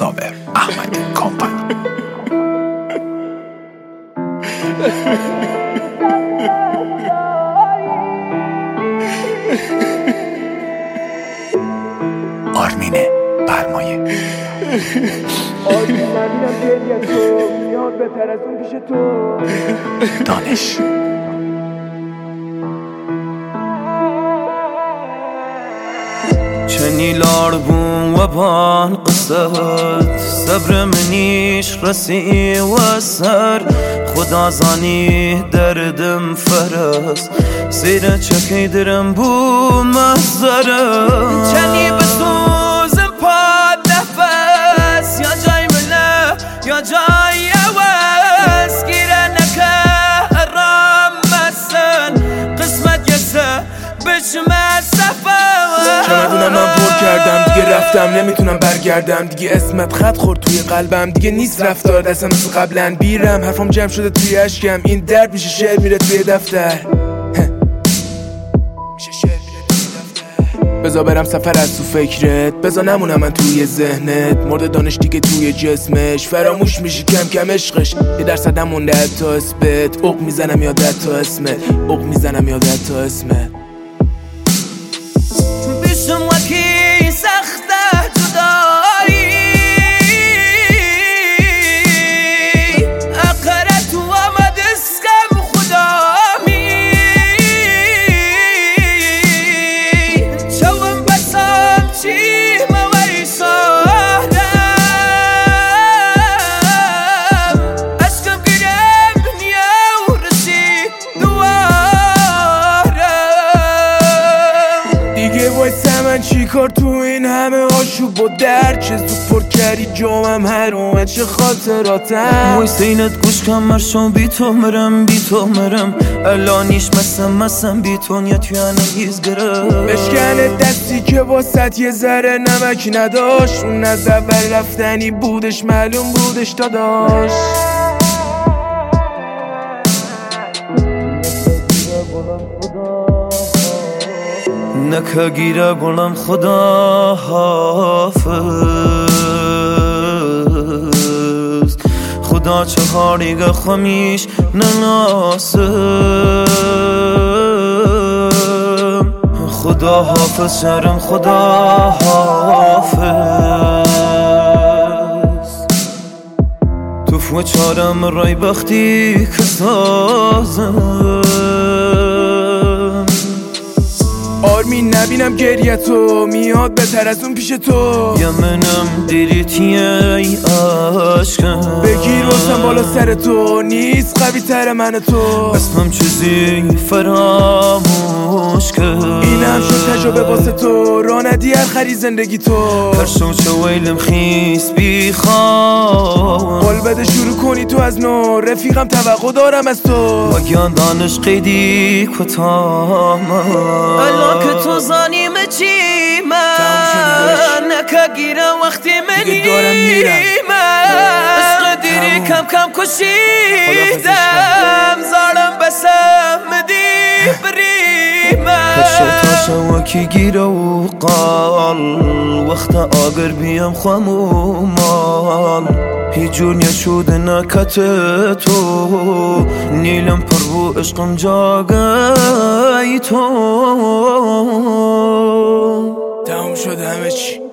جابر احمد کامپانی. آرمین برمایه. دانش چنیلار بون و بان قصد صبر منیش رسی و سر خدا زانی دردم فرس زیر چکی درم بو مزرم چنی بسوزم پاد نفس یا جای مله یا جای عوض گیره نکه رام مسن قسمت یسه بشمه سفر چمدونم من پر کردم دیگه رفتم نمیتونم برگردم دیگه اسمت خط خورد توی قلبم دیگه نیست رفتار دستم مثل قبلا بیرم حرفم جمع شده توی اشکم این درد میشه شعر میره توی دفتر بذار برم سفر از تو فکرت بذار نمونم من توی ذهنت مرد دانش دیگه توی جسمش فراموش میشی کم کم عشقش یه درصدم مونده حتی اسمت عق میزنم یادت تا اسمت عق میزنم یادت تا اسمت بیشم وکی سخته جدایی اقرت و آمد اسکم خدامی چوم بسام چی موی سادم اشکم گرم دنیا و رسی دوارم دیگه وایسه من چی کار تو این همه آشوب و درد چه زود پر کردی جامم هر اومد چه خاطراتم وایسه اینت گوش کم مرشم بی تو مرم الانیش مسم بی تو نیت یعنی هیز گرم بشکنه دستی که واسط یه ذره نمک نداشت اون از اول رفتنی بودش معلوم بودش داداش نکه گیره گلم خدا حافظ خدا چهاریگه خمیش نناسم خدا حافظ شرم خدا حافظ تو فو چارم رای بختی که سازم آرمین نبینم گریه تو میاد بهتر از اون پیش تو یا منم دیریتیه ای عشقم بگیر واسم بالا سر تو نیست قوی تر من تو اسمم چیزی فراموش کرد اینم شد تجربه واسه تو را ندی هر خری زندگی تو پرشو چه ویلم خیس بیخوام قول بده شروع کنی تو از نو رفیقم توقع دارم از تو وگیان دانش قیدی کتام الان که تو زانیم چی من نکه گیرم وقتی منی من عشق دیری کم کم کشیدم زارم بسم دی بریمم پرشو وکی گیره و قال وقت آگر بیم خمومال هیجور نشود نکت تو نیلم پر رو عشقم جاگای تو تمام شد همه چی